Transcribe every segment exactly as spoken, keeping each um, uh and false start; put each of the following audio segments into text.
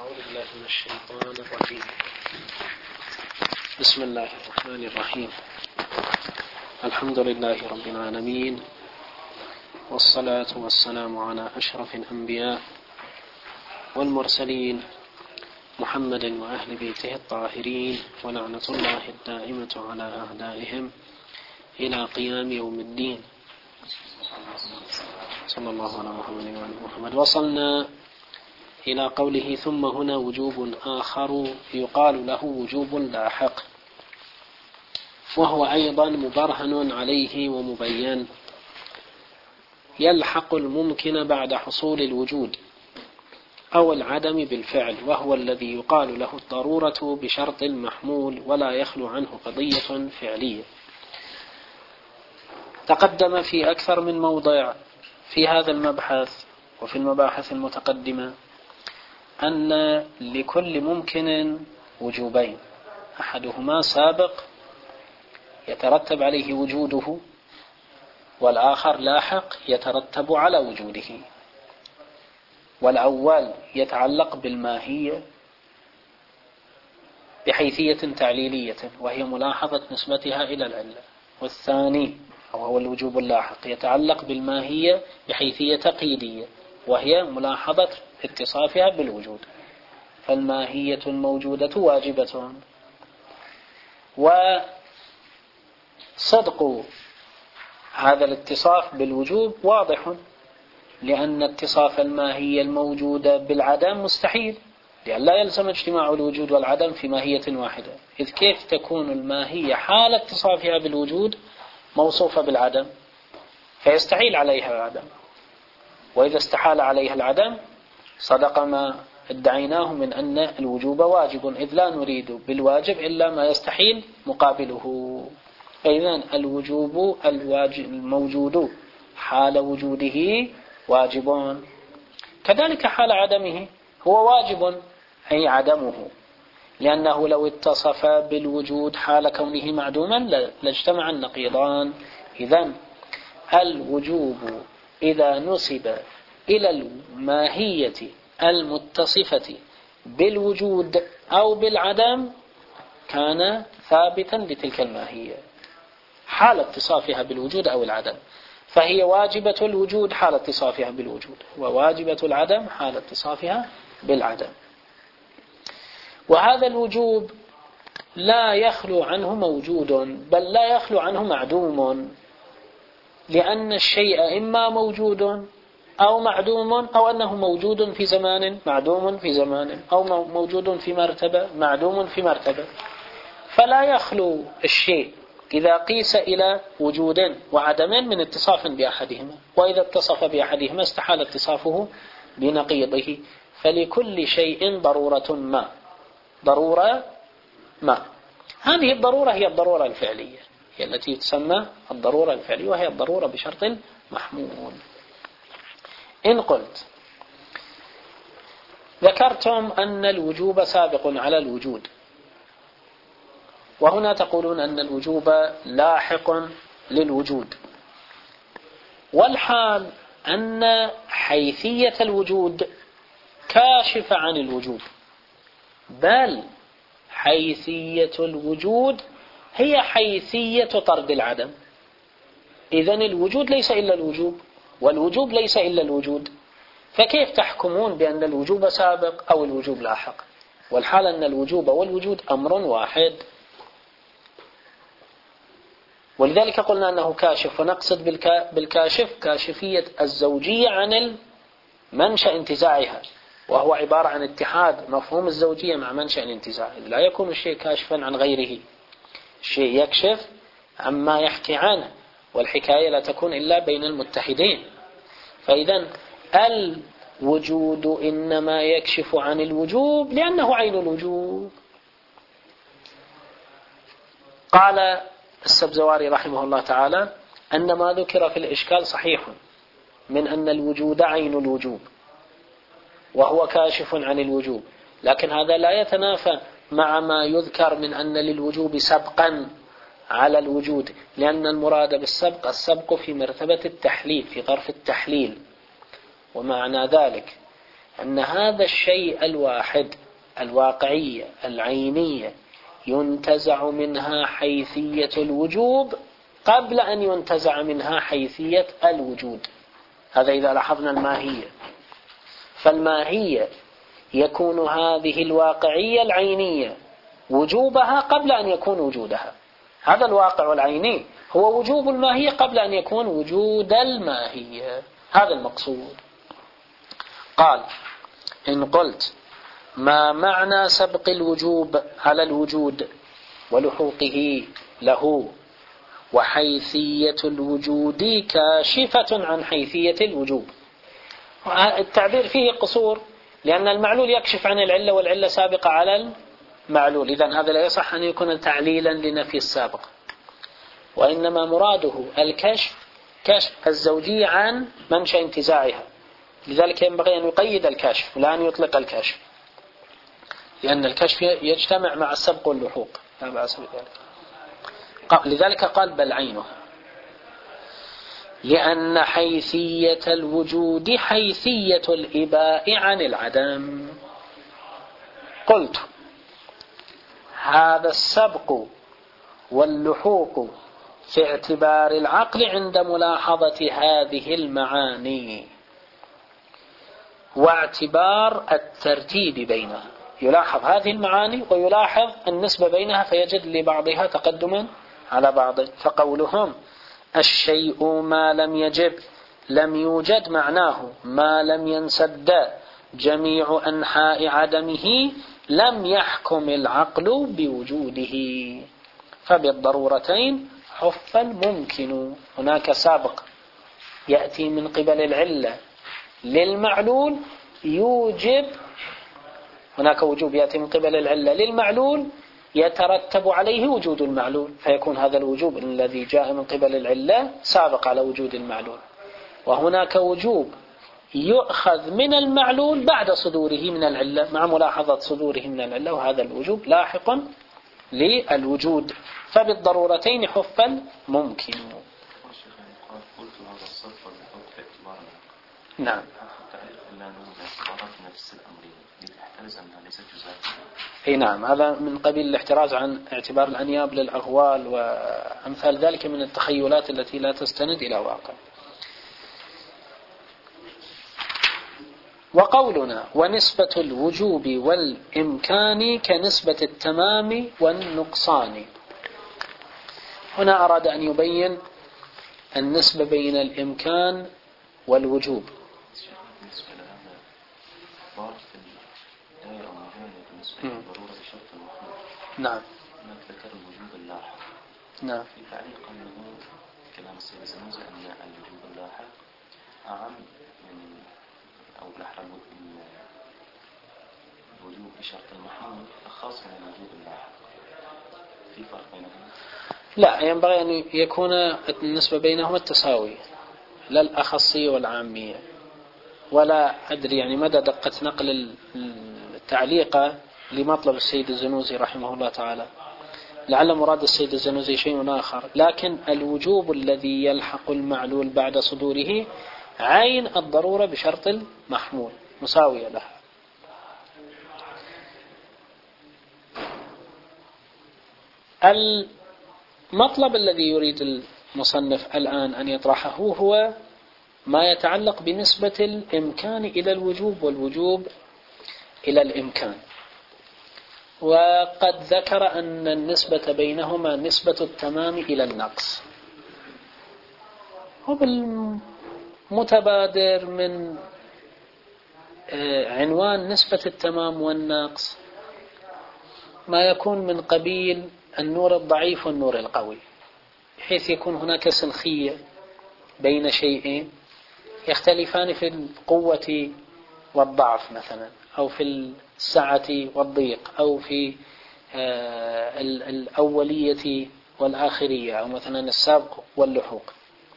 أعوذ بالله من الشيطان الرجيم. بسم الله الرحمن الرحيم. الحمد لله رب العالمين، والصلاة والسلام على أشرف الأنبياء والمرسلين محمد وأهل بيته الطاهرين، ولعنة الله الدائمة على أعدائهم إلى قيام يوم الدين. صلى الله على محمد وعلى محمد. وصلنا إلى قوله ثم هنا وجوب آخر يقال له وجوب لاحق، وهو أيضا مبرهن عليه ومبين، يلحق الممكن بعد حصول الوجود أو العدم بالفعل، وهو الذي يقال له الضرورة بشرط المحمول ولا يخلو عنه قضية فعلية. تقدم في أكثر من موضع في هذا المبحث وفي المباحث المتقدمة أن لكل ممكن وجوبين، أحدهما سابق يترتب عليه وجوده، والآخر لاحق يترتب على وجوده. والأول يتعلق بالماهية بحيثية تعليلية وهي ملاحظة نسبتها إلى العلة، والثاني وهو الوجوب اللاحق يتعلق بالماهية بحيثية تقييدية وهي ملاحظة اتصافها بالوجود. فالماهية الموجودة واجبة، وصدق هذا الاتصاف بالوجوب واضح، لأن اتصاف الماهية الموجودة بالعدم مستحيل، لأن لا يلزم اجتماع الوجود والعدم في ماهية واحدة، إذ كيف تكون الماهية حال اتصافها بالوجود موصوفة بالعدم؟ فيستحيل عليها العدم، وإذا استحال عليها العدم صدق ما ادعيناه من أن الوجوب واجب، إذ لا نريد بالواجب إلا ما يستحيل مقابله. فإذن الوجوب الموجود حال وجوده واجب، كذلك حال عدمه هو واجب أي عدمه، لأنه لو اتصف بالوجود حال كونه معدوما لاجتمع النقيضان. إذن الوجوب إذا نسب إلى الماهية المتصفة بالوجود أو بالعدم كان ثابتا لتلك الماهية حال اتصافها بالوجود أو العدم، فهي واجبة الوجود حال اتصافها بالوجود، وواجبة العدم حال اتصافها بالعدم. وهذا الوجوب لا يخلو عنه موجود، بل لا يخلو عنه معدوم، لأن الشيء إما موجود أو معدوم، أو أنه موجود في زمان معدوم في زمان، أو موجود في مرتبة معدوم في مرتبة. فلا يخلو الشيء إذا قيس إلى وجود وعدم من اتصاف بأحدهما، وإذا اتصف بأحدهما استحال اتصافه بنقيضه. فلكل شيء ضرورة ما ضرورة ما هذه الضرورة هي الضرورة الفعلية، هي التي تسمى الضرورة الفعلية، وهي الضرورة بشرط محمول. إن قلت ذكرتم أن الوجوب سابق على الوجود، وهنا تقولون أن الوجوب لاحق للوجود، والحال أن حيثية الوجود كاشفة عن الوجوب، بل حيثية الوجود هي حيثية طرد العدم. إذن الوجود ليس إلا الوجوب، والوجوب ليس إلا الوجود، فكيف تحكمون بأن الوجوب سابق أو الوجوب لاحق، والحال أن الوجوب والوجود أمر واحد؟ ولذلك قلنا أنه كاشف، ونقصد بالكاشف كاشفية الزوجية عن المنشأ انتزاعها، وهو عبارة عن اتحاد مفهوم الزوجية مع منشأ الانتزاع. لا يكون الشيء كاشفا عن غيره، الشيء يكشف عما يحكي عنه، والحكاية لا تكون إلا بين المتحدين. فإذا الوجود إنما يكشف عن الوجوب لأنه عين الوجوب. قال السبزواري رحمه الله تعالى أن ما ذكر في الإشكال صحيح من أن الوجود عين الوجوب وهو كاشف عن الوجوب، لكن هذا لا يتنافى مع ما يذكر من أن للوجوب سبقا على الوجود، لأن المراد بالسبق السبق في مرتبة التحليل، في طرف التحليل. ومعنى ذلك أن هذا الشيء الواحد الواقعية العينية ينتزع منها حيثية الوجوب قبل أن ينتزع منها حيثية الوجود. هذا إذا لاحظنا الماهية. فالماهية يكون هذه الواقعية العينية وجوبها قبل أن يكون وجودها. هذا الواقع العيني هو وجوب الماهية قبل أن يكون وجود الماهية. هذا المقصود. قال: إن قلت ما معنى سبق الوجوب على الوجود ولحوقه له وحيثية الوجود كاشفة عن حيثية الوجوب. التعبير فيه قصور لأن المعلول يكشف عن العلة والعلة سابقة على المعلول. إذن هذا لا يصح أن يكون تعليلا لنفي السابق، وإنما مراده الكشف كشف الزوجية عن منشأ انتزاعها. لذلك ينبغي أن يقيد الكشف ولا أن يطلق الكشف، لأن الكشف يجتمع مع السبق واللحوق لا بأس بذلك. لذلك قال: بل عينه، لأن حيثية الوجود حيثية الإباء عن العدم. قلت: هذا السبق واللحوق في اعتبار العقل عند ملاحظة هذه المعاني واعتبار الترتيب بينها. يلاحظ هذه المعاني ويلاحظ النسبة بينها فيجد لبعضها تقدما على بعض. فقولهم الشيء ما لم يجب لم يوجد معناه ما لم ينسد جميع أنحاء عدمه لم يحكم العقل بوجوده، فبالضرورتين حف الممكن. هناك سابق يأتي من قبل العلة للمعلول يوجب، هناك وجوب يأتي من قبل العلة للمعلول يترتب عليه وجود المعلول، فيكون هذا الوجوب الذي جاء من قبل العلة سابق على وجود المعلول. وهناك وجوب يؤخذ من المعلول بعد صدوره من العلة مع ملاحظة صدوره من العلة، وهذا الوجوب لاحق للوجود. فبالضرورتين حف الممكن. نعم. اي نعم، هذا من قبيل الاحتراز عن اعتبار الأنياب للأغوال وأمثال ذلك من التخيلات التي لا تستند إلى واقع. وقولنا ونسبة الوجوب والإمكان كنسبة التمام والنقصان، هنا أراد أن يبين النسبة بين الإمكان والوجوب. نعم. ذكر الوجوب اللاحق. نعم. في تعليق أنه كلام السيد الزنوزي أن الوجوب اللاحق أعم من أو الأحرى الوجوب بشرط المحمول خاص من الوجوب اللاحق. في فرق بينهما؟ لا، ينبغي أن يكون النسبة بينهما التساوي، لا الأخصية والعامية. ولا أدري يعني مدى دقة نقل التعليق لمطلب السيد الزنوزي رحمه الله تعالى، لعل مراد السيد الزنوزي شيء آخر. لكن الوجوب الذي يلحق المعلول بعد صدوره عين الضرورة بشرط المحمول مساوية لها. المطلب الذي يريد المصنف الآن أن يطرحه هو ما يتعلق بنسبة الإمكان إلى الوجوب والوجوب إلى الإمكان. وقد ذكر أن النسبة بينهما نسبة التمام إلى النقص. وبالمتبادر من عنوان نسبة التمام والنقص ما يكون من قبيل النور الضعيف والنور القوي، بحيث يكون هناك سنخية بين شيئين يختلفان في القوة والضعف مثلا، أو في السعة والضيق، أو في الأولية والآخرية، أو مثلا السابق واللحوق.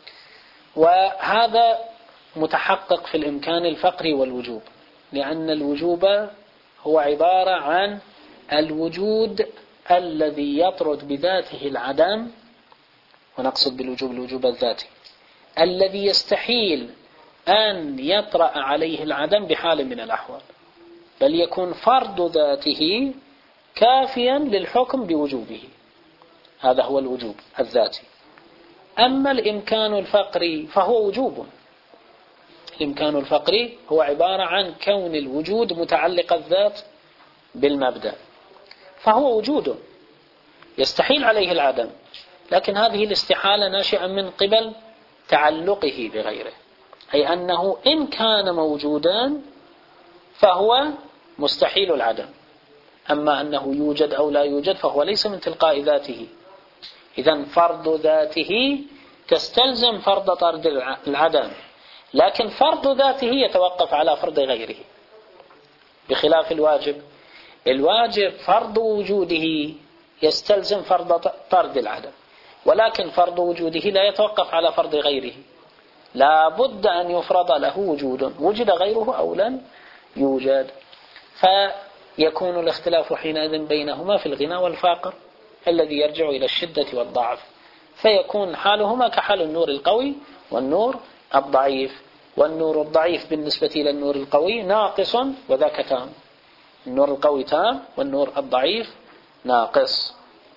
وهذا متحقق في الإمكان الفقري والوجوب، لأن الوجوب هو عبارة عن الوجود الذي يطرد بذاته العدم، ونقصد بالوجوب الوجوب الذاتي الذي يستحيل أن يطرأ عليه العدم بحال من الأحوال، بل يكون فرض ذاته كافيا للحكم بوجوبه. هذا هو الوجوب الذاتي. أما الإمكان الفقري فهو وجوب. الإمكان الفقري هو عبارة عن كون الوجود متعلق الذات بالمبدأ، فهو وجود يستحيل عليه العدم، لكن هذه الاستحالة ناشئة من قبل تعلقه بغيره، أي أنه إن كان موجودا فهو مستحيل العدم، أما أنه يوجد أو لا يوجد فهو ليس من تلقاء ذاته. إذن فرض ذاته تستلزم فرض طرد العدم، لكن فرض ذاته يتوقف على فرض غيره، بخلاف الواجب. الواجب فرض وجوده يستلزم فرض طرد العدم، ولكن فرض وجوده لا يتوقف على فرض غيره، لا بد أن يفرض له وجود، وجد غيره أو لم يوجد. فيكون الاختلاف حينئذ بينهما في الغنى والفاقر الذي يرجع إلى الشدة والضعف، فيكون حالهما كحال النور القوي والنور الضعيف، والنور الضعيف بالنسبة إلى النور القوي ناقص وذاك تام، النور القوي تام والنور الضعيف ناقص.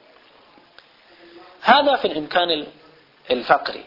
هذا في الإمكان الفقري.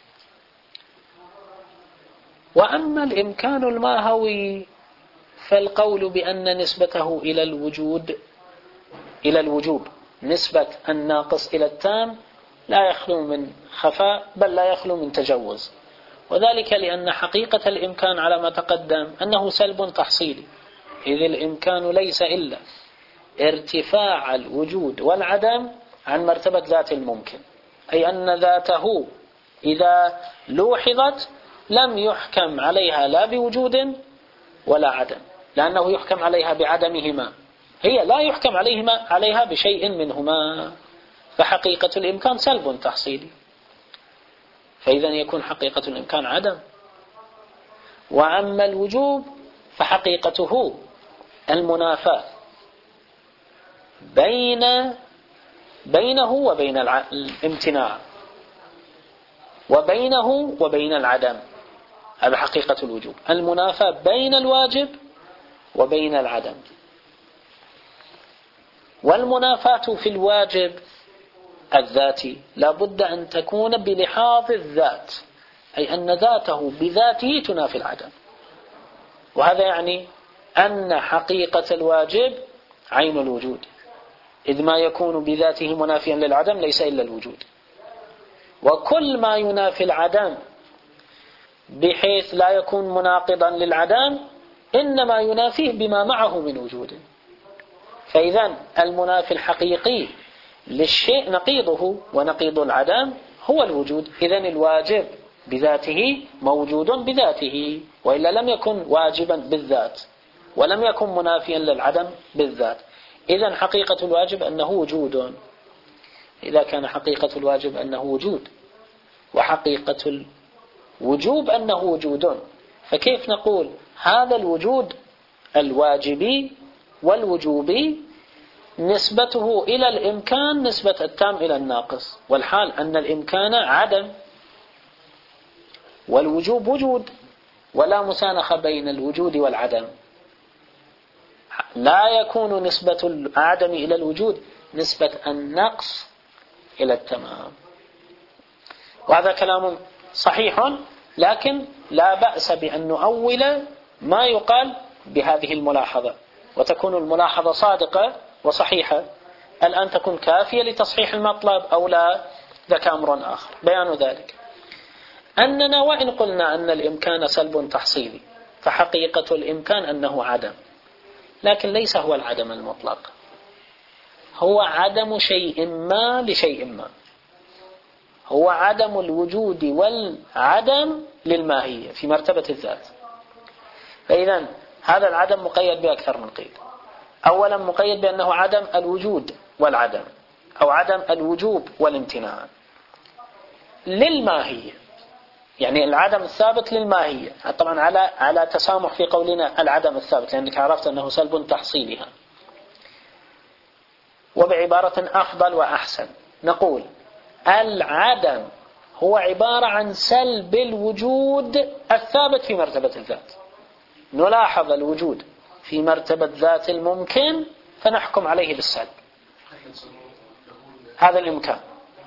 وأما الإمكان الماهوي فالقول بأن نسبته إلى الوجود إلى الوجوب نسبة الناقص إلى التام لا يخلو من خفاء، بل لا يخلو من تجوز، وذلك لأن حقيقة الإمكان على ما تقدم أنه سلب تحصيلي، إذ الإمكان ليس إلا ارتفاع الوجود والعدم عن مرتبة ذات الممكن، أي أن ذاته إذا لوحظت لم يحكم عليها لا بوجود ولا عدم، لأنه يحكم عليها بعدمهما، هي لا يحكم عليهما عليها بشيء منهما، فحقيقة الإمكان سلب تحصيلي، فإذا يكون حقيقة الإمكان عدم. وأما الوجوب فحقيقته المنافاة بين بينه وبين الامتناع، وبينه وبين العدم، هذا حقيقة الوجوب، المنافاة بين الواجب وبين العدم. والمنافاة في الواجب الذاتي لا بد أن تكون بلحاظ الذات، أي أن ذاته بذاته تنافي العدم، وهذا يعني أن حقيقة الواجب عين الوجود، إذ ما يكون بذاته منافيا للعدم ليس إلا الوجود، وكل ما ينافي العدم بحيث لا يكون مناقضا للعدم إنما ينافيه بما معه من وجود. فإذا المنافي الحقيقي للشيء نقيضه، ونقيض العدم هو الوجود. إذن الواجب بذاته موجود بذاته، وإلا لم يكن واجبا بالذات ولم يكن منافيا للعدم بالذات. إذن حقيقة الواجب أنه وجود، إذا كان حقيقة الواجب أنه وجود وحقيقة الوجوب أنه وجود، فكيف نقول هذا الوجود الواجبي والوجوبي نسبته إلى الإمكان نسبة التام إلى الناقص، والحال أن الإمكان عدم والوجوب وجود، ولا مسانخة بين الوجود والعدم. لا يكون نسبة العدم إلى الوجود نسبة النقص إلى التمام. وهذا كلام صحيح، لكن لا بأس بأن نؤول ما يقال بهذه الملاحظة، وتكون الملاحظة صادقة وصحيحة. الآن تكون كافية لتصحيح المطلب أو لا، ذاك أمر آخر. بيان ذلك أننا وإن قلنا أن الإمكان سلب تحصيلي فحقيقة الإمكان أنه عدم، لكن ليس هو العدم المطلق، هو عدم شيء ما لشيء ما، هو عدم الوجود والعدم للماهية في مرتبة الذات. فإذا هذا العدم مقيد بأكثر من قيد. أولا مقيد بأنه عدم الوجود والعدم، أو عدم الوجوب والامتناع للماهية، يعني العدم الثابت للماهية، طبعا على على تسامح في قولنا العدم الثابت، لأنك عرفت أنه سلب تحصيلها. وبعبارة أفضل وأحسن نقول العدم هو عبارة عن سلب الوجود الثابت في مرتبة الذات. نلاحظ الوجود في مرتبة ذات الممكن فنحكم عليه بالسلب. هذا الإمكان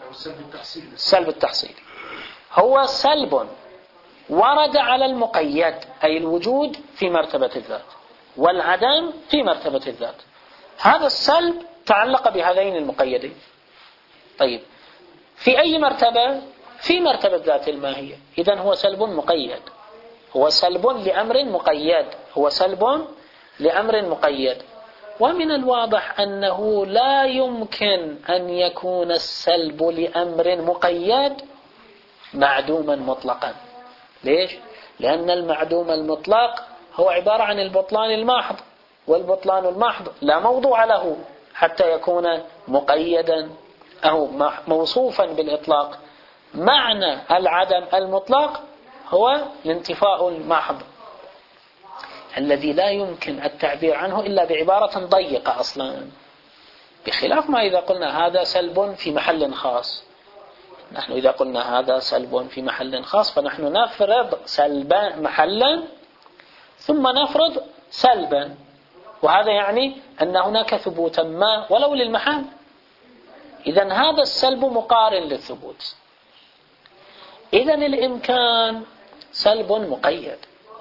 السلب التحصيلي هو سلب ورد على المقيد، أي الوجود في مرتبة الذات والعدم في مرتبة الذات. هذا السلب تعلق بهذين المقيدين. طيب في أي مرتبة؟ في مرتبة ذات الماهية. إذن هو سلب مقيد، هو سلب لأمر مقيد، هو سلب لأمر مقيد. ومن الواضح أنه لا يمكن أن يكون السلب لأمر مقيد معدوما مطلقا. ليش؟ لأن المعدوم المطلق هو عبارة عن البطلان الماحض، والبطلان الماحض لا موضوع له حتى يكون مقيدا أو موصوفا بالإطلاق. معنى العدم المطلق هو الانتفاء الماحض الذي لا يمكن التعبير عنه إلا بعبارة ضيقة أصلا، بخلاف ما إذا قلنا هذا سلب في محل خاص. نحن إذا قلنا هذا سلب في محل خاص فنحن نفرض سلبا محلا ثم نفرض سلبا، وهذا يعني أن هناك ثبوتا ما ولو للمحال. إذن هذا السلب مقارن للثبوت. إذن الإمكان سلب مقيد،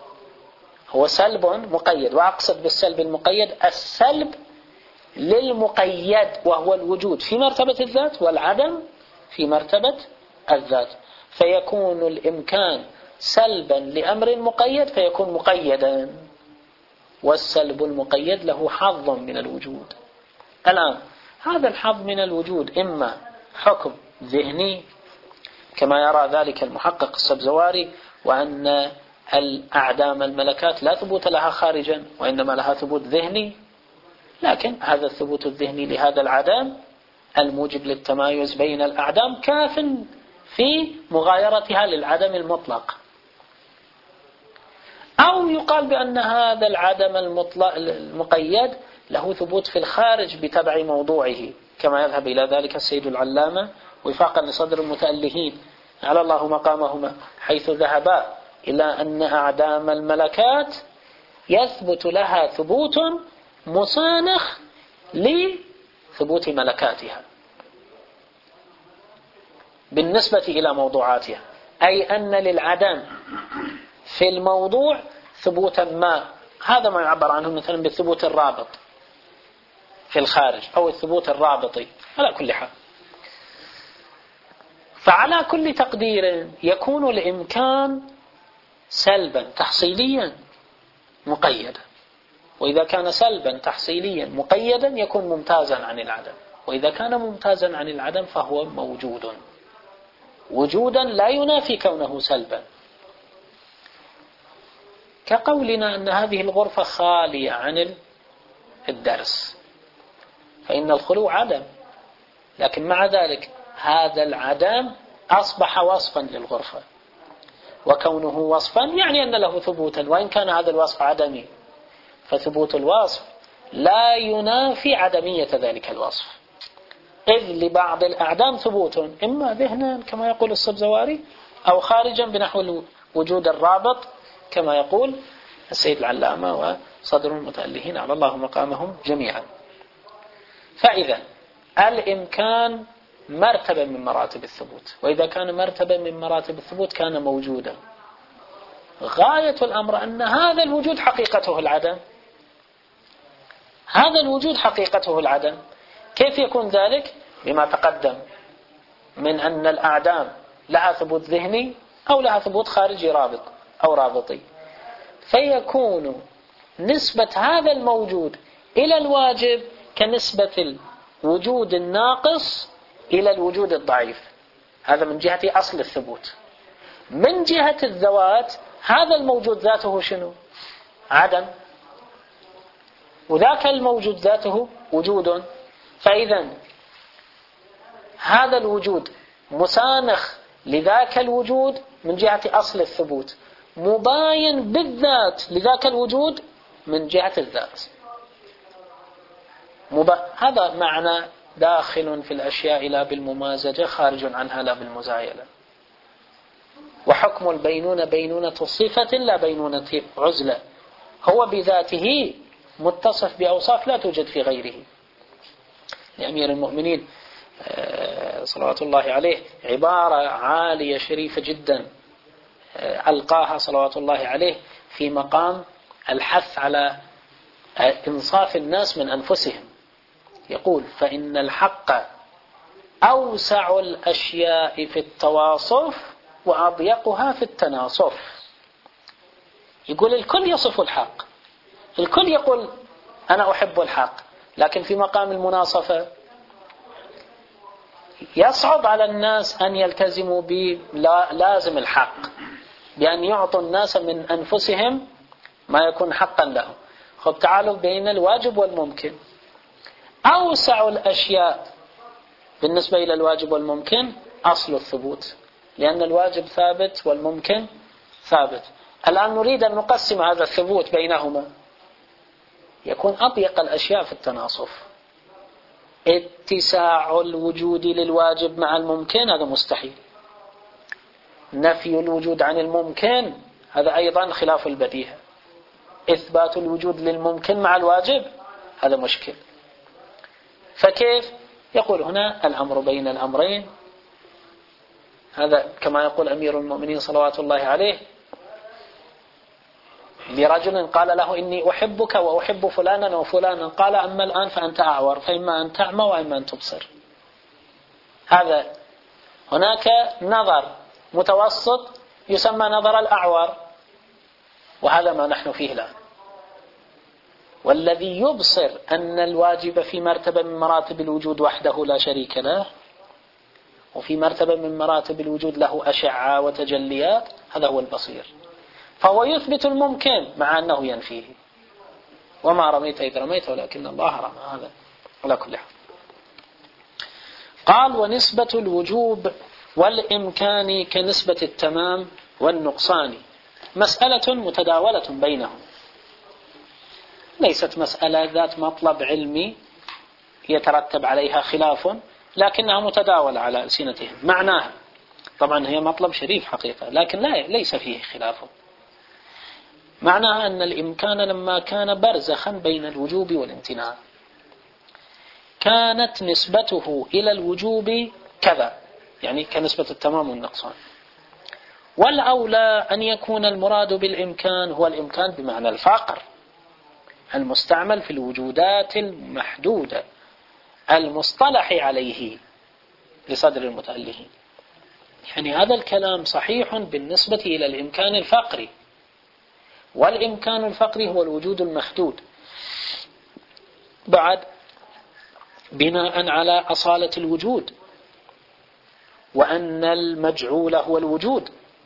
هو سلب مقيد، وأقصد بالسلب المقيد السلب للمقيد وهو الوجود في مرتبة الذات والعدم في مرتبة الذات. فيكون الإمكان سلبا لأمر مقيد فيكون مقيدا، والسلب المقيد له حظ من الوجود. الآن هذا الحظ من الوجود إما حكم ذهني كما يرى ذلك المحقق السبزواري، وأن الأعدام الملكات لا ثبوت لها خارجا وإنما لها ثبوت ذهني، لكن هذا الثبوت الذهني لهذا العدم الموجب للتمايز بين الأعدام كاف في مغايرتها للعدم المطلق. أو يقال بأن هذا العدم المطلق المقيد له ثبوت في الخارج بتبع موضوعه، كما يذهب إلى ذلك السيد العلامة وفاقا لصدر المتألهين على الله مقامهما، حيث ذهبا إلى أن أعدام الملكات يثبت لها ثبوت مسانخ لثبوت ملكاتها بالنسبة إلى موضوعاتها، أي أن للعدم في الموضوع ثبوتا ما، هذا ما يعبر عنه مثلا بالثبوت الرابط في الخارج أو الثبوت الرابطي على كل حال. فعلى كل تقدير يكون الإمكان سلبا تحصيليا مقيدا، وإذا كان سلبا تحصيليا مقيدا يكون ممتازا عن العدم، وإذا كان ممتازا عن العدم فهو موجود وجودا لا ينافي كونه سلبا. كقولنا أن هذه الغرفة خالية عن الدرس، فإن الخلو عدم، لكن مع ذلك هذا العدم أصبح وصفا للغرفة، وكونه وصفا يعني أن له ثبوتا، وإن كان هذا الوصف عدمي فثبوت الوصف لا ينافي عدمية ذلك الوصف، إذ لبعض الأعدام ثبوت إما ذهنا كما يقول السبزواري أو خارجا بنحو وجود الرابط كما يقول السيد العلامة وصدر المتألهين على الله مقامهم جميعا. فإذا الإمكان مرتبة من مراتب الثبوت، وإذا كان مرتبة من مراتب الثبوت كان موجودا. غاية الأمر أن هذا الوجود حقيقته العدم، هذا الوجود حقيقته العدم. كيف يكون ذلك؟ بما تقدم من أن الأعدام لها ثبوت ذهني أو لها ثبوت خارجي رابط أو رابطي، فيكون نسبة هذا الموجود إلى الواجب كنسبة الوجود الناقص إلى الوجود الضعيف. هذا من جهة أصل الثبوت. من جهة الذوات هذا الموجود ذاته شنو؟ عدم، وذاك الموجود ذاته وجود. فإذا هذا الوجود مسانخ لذاك الوجود من جهة أصل الثبوت، مباين بالذات لذاك الوجود من جهة الذات. مب... هذا معنى داخل في الأشياء لا بالممازجة، خارج عنها لا بالمزايلة. وحكم البينونة بينونة صفة لا بينونة عزلة، هو بذاته متصف بأوصاف لا توجد في غيره. لأمير المؤمنين صلوات الله عليه عبارة عالية شريفة جدا ألقاها صلوات الله عليه في مقام الحث على إنصاف الناس من أنفسهم. يقول: فإن الحق أوسع الأشياء في التواصف وأضيقها في التناصف. يقول الكل يصف الحق، الكل يقول أنا أحب الحق، لكن في مقام المناصفة يصعب على الناس أن يلتزموا بلازم الحق، بأن يعطوا الناس من أنفسهم ما يكون حقا لهم. خب تعالوا بين الواجب والممكن. أوسع الأشياء بالنسبة إلى الواجب والممكن أصل الثبوت، لأن الواجب ثابت والممكن ثابت. الآن نريد أن نقسم هذا الثبوت بينهما، يكون أضيق الأشياء في التناصف. اتساع الوجود للواجب مع الممكن هذا مستحيل. نفي الوجود عن الممكن هذا أيضا خلاف البديهة. إثبات الوجود للممكن مع الواجب هذا مشكل. فكيف؟ يقول هنا الأمر بين الأمرين. هذا كما يقول أمير المؤمنين صلوات الله عليه لرجل قال له: إني أحبك وأحب فلانا وفلانا، قال: أما الآن فأنت أعور، فإما أن تعمى وإما أن تبصر. هذا هناك نظر متوسط يسمى نظر الأعور، وهذا ما نحن فيه الآن. والذي يبصر أن الواجب في مرتبة من مراتب الوجود وحده لا شريك له، وفي مرتبة من مراتب الوجود له أشعة وتجليات، هذا هو البصير. فهو يثبت الممكن مع أنه ينفيه. وما رميت إذ رميت ولكن الله رمى. هذا على كل حال. قال: ونسبة الوجوب والإمكان كنسبة التمام والنقصان مسألة متداولة بينهم، ليست مسألة ذات مطلب علمي يترتب عليها خلاف، لكنها متداولة على ألسنتهم. معناها طبعا هي مطلب شريف حقيقة، لكن لا ليس فيه خلاف. معناها أن الإمكان لما كان برزخا بين الوجوب والامتناع كانت نسبته إلى الوجوب كذا، يعني كنسبة التمام والنقصان. والأولى أن يكون المراد بالإمكان هو الإمكان بمعنى الفقر المستعمل في الوجودات المحدودة المصطلح عليه لصدر المتألهين. يعني هذا الكلام صحيح بالنسبة إلى الإمكان الفقري، والإمكان الفقري هو الوجود المحدود بعد بناء على أصالة الوجود، وأن المجعول هو الوجود.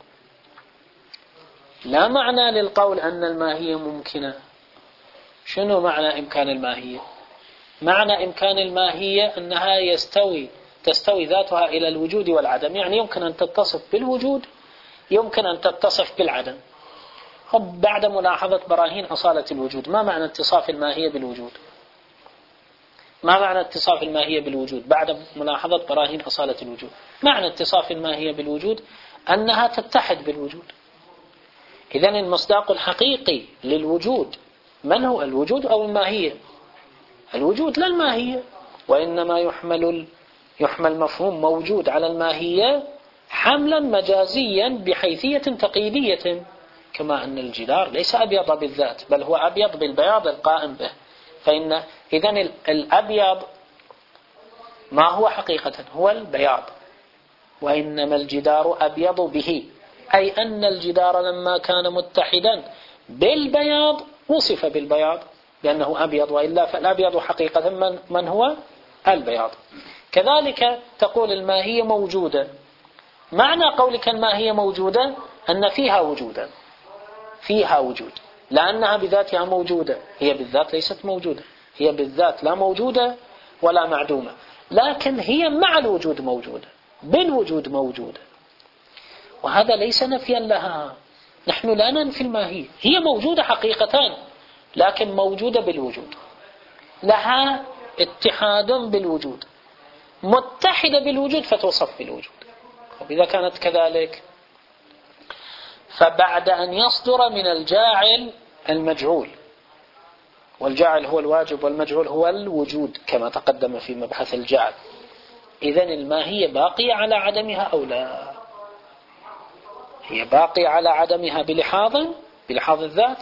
لا معنى للقول أن الماهية ممكنة. شنو معنى إمكان الماهية؟ معنى إمكان الماهية أنها يستوي تستوي ذاتها إلى الوجود والعدم، يعني يمكن أن تتصف بالوجود، يمكن أن تتصف بالعدم. بعد ملاحظة براهين أصالة الوجود، ما معنى اتصاف الماهية بالوجود؟ ما معنى اتصاف الماهية بالوجود بعد ملاحظة براهين أصالة الوجود؟ معنى اتصاف الماهية بالوجود أنها تتحد بالوجود. إذن المصداق الحقيقي للوجود من هو؟ الوجود أو الماهية؟ الوجود لا الماهية، وإنما يحمل يحمل مفهوم موجود على الماهية حملا مجازيا بحيثية تقييدية، كما أن الجدار ليس أبيض بالذات بل هو أبيض بالبياض القائم به. فإن إذن الأبيض ما هو حقيقة؟ هو البياض، وإنما الجدار أبيض به، أي أن الجدار لما كان متحدا بالبياض وصف بالبياض لأنه أبيض، وإلا فالأبيض حقيقة من, من هو البياض. كذلك تقول الماهية موجودة. معنى قولك الماهية موجودة أن فيها وجودا، فيها وجود، لأنها بذاتها موجودة. هي بالذات ليست موجودة، هي بالذات لا موجودة ولا معدومة، لكن هي مع الوجود موجودة، بالوجود موجودة، وهذا ليس نفيا لها. نحن لا ننفي الماهية، هي موجودة حقيقتان، لكن موجودة بالوجود، لها اتحاد بالوجود، متحدة بالوجود فتوصف بالوجود. وإذا كانت كذلك فبعد أن يصدر من الجاعل المجعول، والجاعل هو الواجب والمجعول هو الوجود كما تقدم في مبحث الجعل، إذن الماهية باقية على عدمها أو لا؟ هي باقية على عدمها بلحاظ بلحاظ الذات،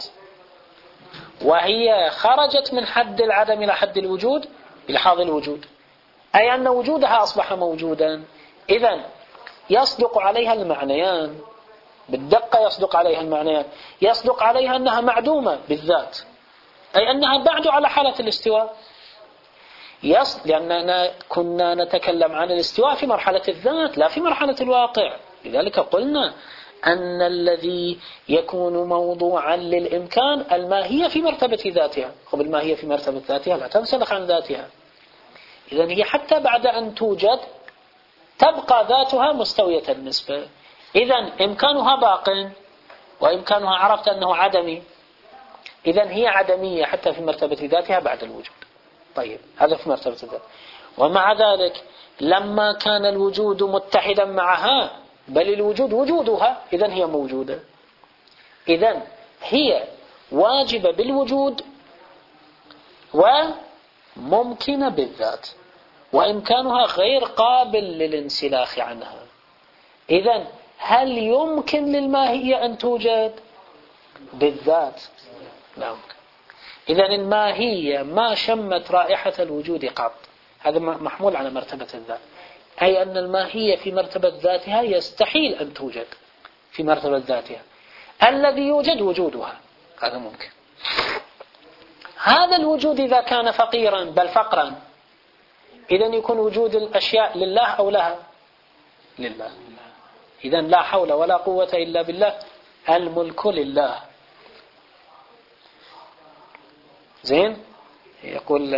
وهي خرجت من حد العدم إلى حد الوجود بلحاظ الوجود، أي أن وجودها أصبح موجودا. إذن يصدق عليها المعنيان بالدقة، يصدق عليها المعنيان، يصدق عليها أنها معدومة بالذات، أي أنها بعد على حالة الاستواء، يص... لأننا كنا نتكلم عن الاستواء في مرحلة الذات لا في مرحلة الواقع. لذلك قلنا أن الذي يكون موضوعا للإمكان الماهية في مرتبة ذاتها، وبالماهية في مرتبة ذاتها لا تنسلخ عن ذاتها. إذن هي حتى بعد أن توجد تبقى ذاتها مستوية النسبة. إذن إمكانها باق وإمكانها عرفت أنه عدمي، إذن هي عدمية حتى في مرتبة ذاتها بعد الوجود. طيب هذا في مرتبة الذات. ومع ذلك لما كان الوجود متحدا معها بل الوجود وجودها، إذن هي موجودة، إذن هي واجبة بالوجود وممكنة بالذات، وإمكانها غير قابل للانسلاخ عنها. إذن هل يمكن للماهية أن توجد بالذات؟ لا يمكن. إذن الماهية ما شمت رائحة الوجود قط، هذا محمول على مرتبة الذات، أي أن الماهية في مرتبة ذاتها يستحيل أن توجد في مرتبة ذاتها، الذي يوجد وجودها، هذا ممكن. هذا الوجود إذا كان فقيرا بل فقرا، إذن يكون وجود الأشياء لله أو لها؟ لله. إذن لا حول ولا قوة إلا بالله، الملك لله. زين. يقول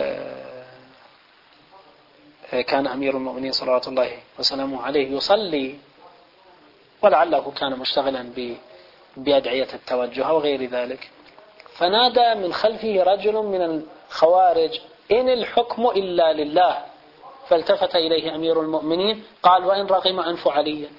كان أمير المؤمنين صلوات الله وسلامه عليه يصلي، ولعله كان مشتغلا بأدعية التوجه وغير ذلك، فنادى من خلفه رجل من الخوارج: إن الحكم إلا لله. فالتفت إليه أمير المؤمنين قال: وإن رغم أنف علي.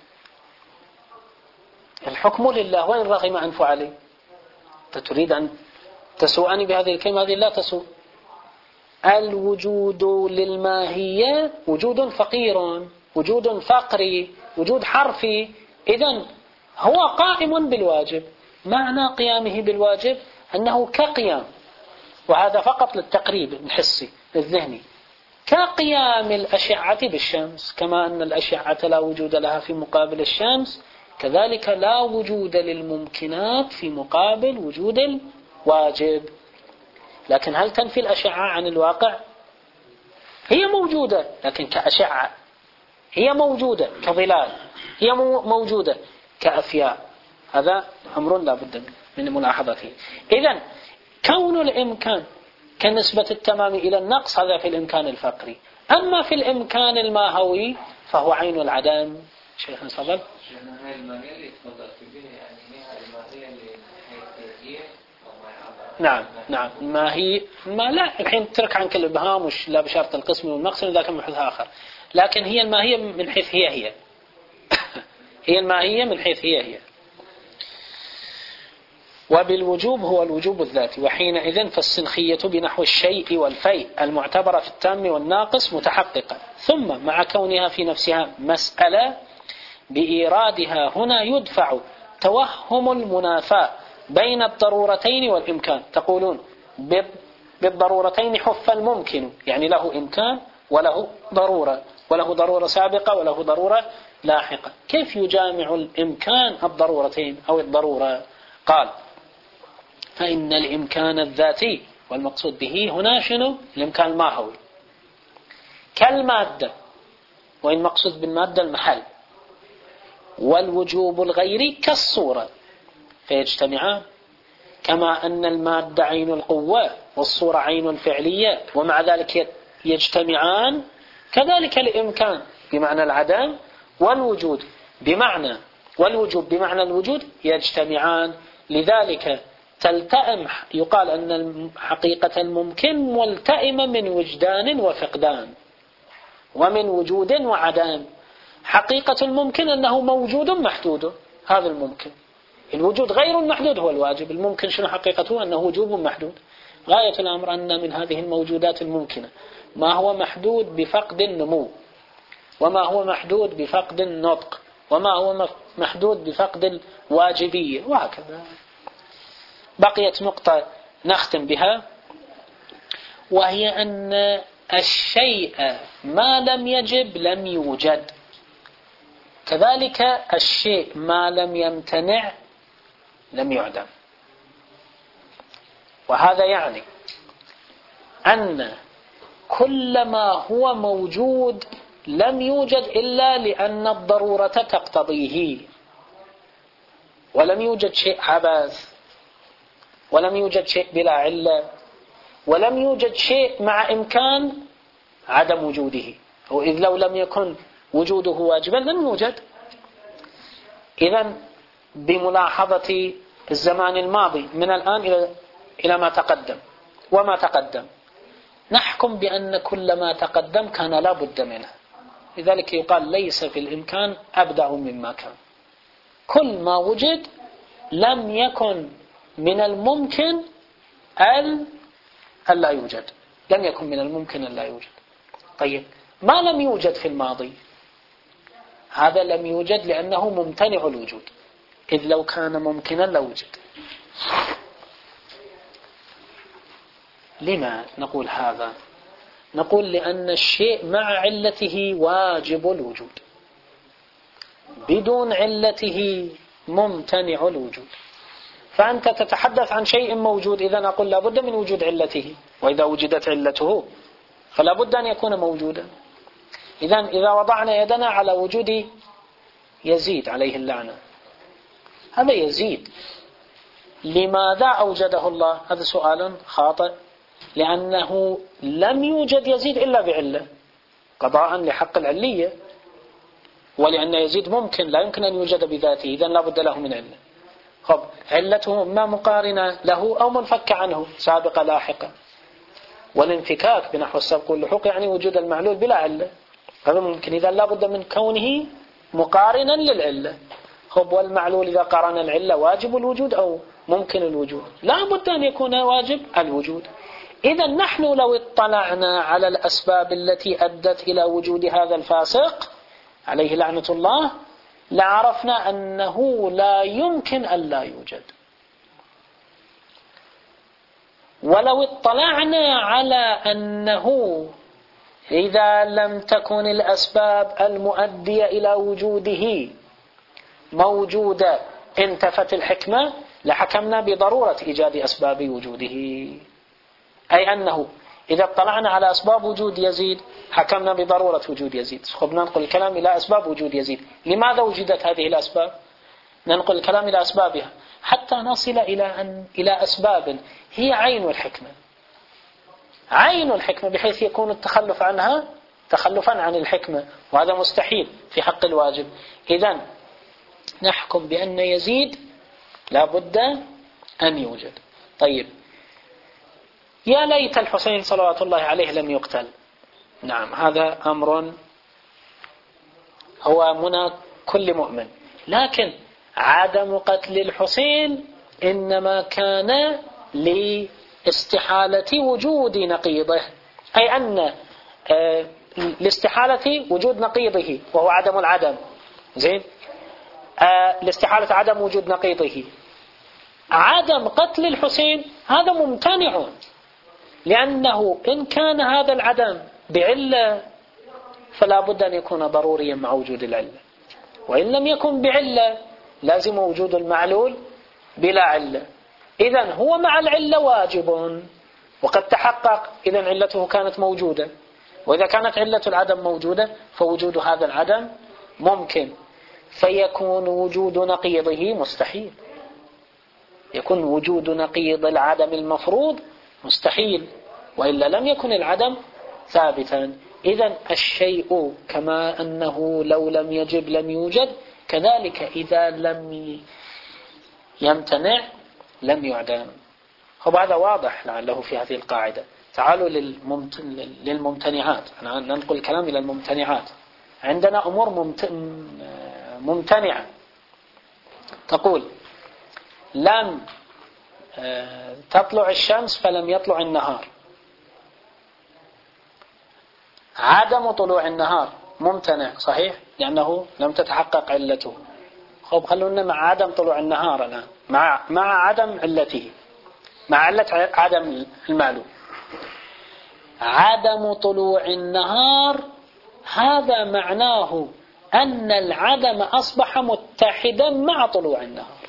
الحكم لله وإن رغم أنف علي. تريد أن تسوءني بهذه الكلمة؟ هذه لا تسوء. الوجود للماهية وجود فقير، وجود فقري، وجود حرفي، إذن هو قائم بالواجب. معنى قيامه بالواجب أنه كقيام، وهذا فقط للتقريب الحسي الذهني، كقيام الأشعة بالشمس، كما أن الأشعة لا وجود لها في مقابل الشمس، كذلك لا وجود للممكنات في مقابل وجود الواجب. لكن هل تنفي الأشعة عن الواقع؟ هي موجودة، لكن كأشعة. هي موجودة كظلال، هي موجودة كأفياء. هذا أمر لا بد من ملاحظته. إذن كون الإمكان كنسبة التمام إلى النقص هذا في الإمكان الفقري، أما في الإمكان الماهوي فهو عين العدم. شيخنا تفضل. هاي الماهية اللي تفضلت بها، يعني هي الماهية اللي هي نعم نعم ما هي ما لا الحين ترك عنك الإبهام وش لا بشرط القسم والنقص، ذاك بحث آخر. لكن هي الماهية من حيث هي هي هي الماهية من حيث هي هي. وبالوجوب هو الوجوب الذاتي، وحينئذ فالسنخية بنحو الشيء والفيء المعتبرة في التام والناقص متحققة. ثم مع كونها في نفسها مسألة بإيرادها هنا يدفع توهم المنافاة بين الضرورتين والإمكان. تقولون بالضرورتين حف الممكن، يعني له إمكان وله ضرورة، وله ضرورة سابقة وله ضرورة لاحقة. كيف يجامع الإمكان الضرورتين أو الضرورة؟ قال: فإن الإمكان الذاتي، والمقصود به هنا شنو؟ الإمكان الماهوي كالمادة، وإن مقصود بالمادة المحل، والوجوب الغيري كالصورة، فيجتمعان. كما أن المادة عين القوة والصورة عين الفعلية، ومع ذلك يجتمعان، كذلك الإمكان بمعنى العدم والوجود بمعنى والوجوب بمعنى الوجود يجتمعان. لذلك تلتئم، يقال أن حقيقة الممكن ملتئمة من وجدان وفقدان ومن وجود وعدم. حقيقة الممكن أنه موجود محدود، هذا الممكن، الوجود غير المحدود هو الواجب. الممكن شنو حقيقته؟ أنه وجوب محدود. غاية الأمر أن من هذه الموجودات الممكنة ما هو محدود بفقد النمو، وما هو محدود بفقد النطق، وما هو محدود بفقد الواجبية، وهكذا. بقيت نقطة نختم بها، وهي أن الشيء ما لم يجب لم يوجد، كذلك الشيء ما لم يمتنع لم يعدم. وهذا يعني أن كل ما هو موجود لم يوجد إلا لأن الضرورة تقتضيه، ولم يوجد شيء عبث، ولم يوجد شيء بلا علة، ولم يوجد شيء مع إمكان عدم وجوده، وإذ لو لم يكن وجوده واجبا لم يوجد. إذن بملاحظة الزمان الماضي من الآن إلى إلى ما تقدم وما تقدم، نحكم بأن كل ما تقدم كان لا بد منه، لذلك يقال ليس في الإمكان أبدع مما كان. كل ما وجد لم يكن من الممكن أن لا يوجد، لم يكن من الممكن أن لا يوجد. طيب، ما لم يوجد في الماضي هذا لم يوجد لأنه ممتنع الوجود، إذ لو كان ممكنا لوجد. لما نقول هذا؟ نقول لأن الشيء مع علته واجب الوجود، بدون علته ممتنع الوجود. فأنت تتحدث عن شيء موجود، إذا أقول لابد من وجود علته، وإذا وجدت علته فلا بد أن يكون موجودا. إذا إذا وضعنا يدنا على وجود يزيد عليه اللعنة، هذا يزيد لماذا أوجده الله؟ هذا سؤال خاطئ، لأنه لم يوجد يزيد إلا بعلة قضاء لحق العلية، ولأن يزيد ممكن لا يمكن أن يوجد بذاته، إذن لا بد له من علة. خب، علته ما مقارنة له أو منفك عنه، سابقة لاحقة. والانفكاك بنحو السبق واللحوق يعني وجود المعلول بلا علة، هذا ممكن، إذا لا بد من كونه مقارنا للعلة. خب، والمعلول إذا قارن العلة واجب الوجود أو ممكن الوجود؟ لا بد أن يكون واجب الوجود. إذا نحن لو اطلعنا على الأسباب التي أدت إلى وجود هذا الفاسق عليه لعنة الله لعرفنا أنه لا يمكن أن لا يوجد. ولو اطلعنا على أنه إذا لم تكن الأسباب المؤدية إلى وجوده موجودة انتفت الحكمة لحكمنا بضرورة إيجاد أسباب وجوده، أي أنه إذا اطلعنا على أسباب وجود يزيد حكمنا بضرورة وجود يزيد. خب، ننقل الكلام إلى أسباب وجود يزيد. لماذا وجدت هذه الأسباب؟ ننقل الكلام إلى أسبابها حتى نصل إلى أن إلى أسباب هي عين الحكمة، عين الحكمة، بحيث يكون التخلف عنها تخلفا عن الحكمة، وهذا مستحيل في حق الواجب. إذن نحكم بأن يزيد لا بد أن يوجد. طيب، يا ليت الحسين صلوات الله عليه لم يقتل. نعم، هذا أمر هو منى كل مؤمن، لكن عدم قتل الحسين إنما كان لاستحالة وجود نقيضه، أي أن لاستحالة وجود نقيضه وهو عدم العدم. زين، لاستحالة عدم وجود نقيضه. عدم قتل الحسين هذا ممتنع، لأنه إن كان هذا العدم بعلة فلا بد أن يكون ضروريا مع وجود العلة، وإن لم يكن بعلة لازم وجود المعلول بلا علة. إذن هو مع العلة واجب وقد تحقق، إذن علته كانت موجودة، وإذا كانت علة العدم موجودة فوجود هذا العدم ممكن، فيكون وجود نقيضه مستحيل، يكون وجود نقيض العدم المفروض مستحيل، وإلا لم يكن العدم ثابتا. إذن الشيء كما أنه لو لم يجب لم يوجد، كذلك إذا لم يمتنع لم يعدم. هذا واضح لعله في هذه القاعدة. تعالوا للممتنعات، أنا ننقل الكلام إلى الممتنعات. عندنا أمور ممتنعة، تقول لم تطلع الشمس فلم يطلع النهار. عدم طلوع النهار ممتنع صحيح لأنه لم تتحقق علته. خب خلونا مع عدم طلوع النهار الآن مع مع عدم علته، مع علة عدم المعلوم. عدم طلوع النهار هذا معناه أن العدم أصبح متحدا مع طلوع النهار،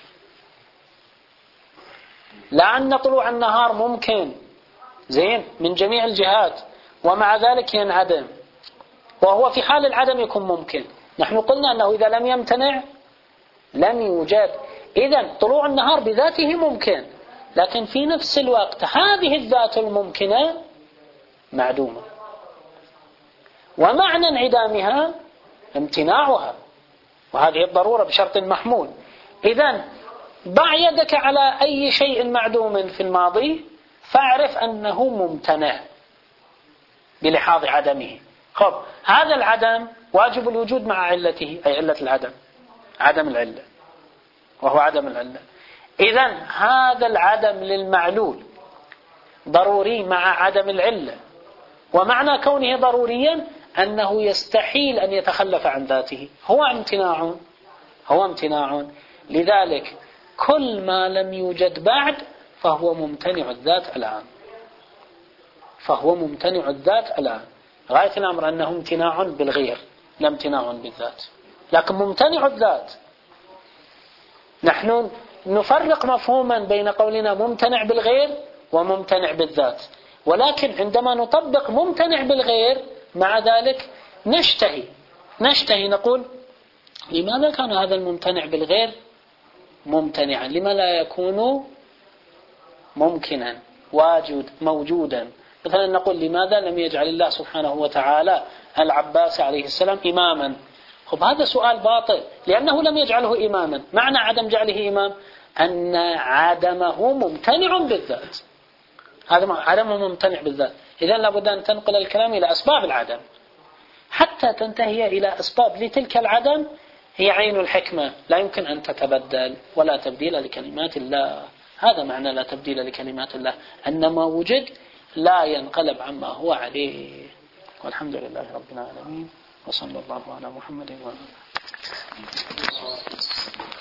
لأن طلوع النهار ممكن زين من جميع الجهات ومع ذلك ينعدم، وهو في حال العدم يكون ممكن. نحن قلنا أنه إذا لم يمتنع لم يوجد. إذن طلوع النهار بذاته ممكن، لكن في نفس الوقت هذه الذات الممكنة معدومة، ومعنى انعدامها امتناعها، وهذه الضرورة بشرط محمول. إذن ضع يدك على أي شيء معدوم في الماضي فاعرف أنه ممتنع بلحاظ عدمه. خب هذا العدم واجب الوجود مع علته، أي علة العدم، عدم العلة، وهو عدم العلة. إذن هذا العدم للمعلول ضروري مع عدم العلة، ومعنى كونه ضروريا أنه يستحيل أن يتخلف عن ذاته، هو امتناع هو امتناع لذلك كل ما لم يوجد بعد فهو ممتنع الذات الآن، فهو ممتنع الذات الآن. غاية الأمر أنه امتناع بالغير لا امتناع بالذات، لكن ممتنع الذات. نحن نفرق مفهوما بين قولنا ممتنع بالغير وممتنع بالذات، ولكن عندما نطبق ممتنع بالغير مع ذلك نشتهي نشتهي نقول لماذا كان هذا الممتنع بالغير ممتنعا، لما لا يكون ممكنا واجد موجودا. مثلا نقول لماذا لم يجعل الله سبحانه وتعالى العباس عليه السلام إماما؟ خب هذا سؤال باطل لأنه لم يجعله إماما. معنى عدم جعله إمام أن عدمه ممتنع بالذات، هذا عدمه ممتنع بالذات. إذن لابد أن تنقل الكلام إلى أسباب العدم حتى تنتهي إلى أسباب لتلك العدم هي عين الحكمة، لا يمكن أن تتبدل ولا تبديل لكلمات الله. هذا معنى لا تبديل لكلمات الله، أن ما وجد لا ينقلب عما هو عليه. والحمد لله رب العالمين، وصلى الله على محمد وعلى آله.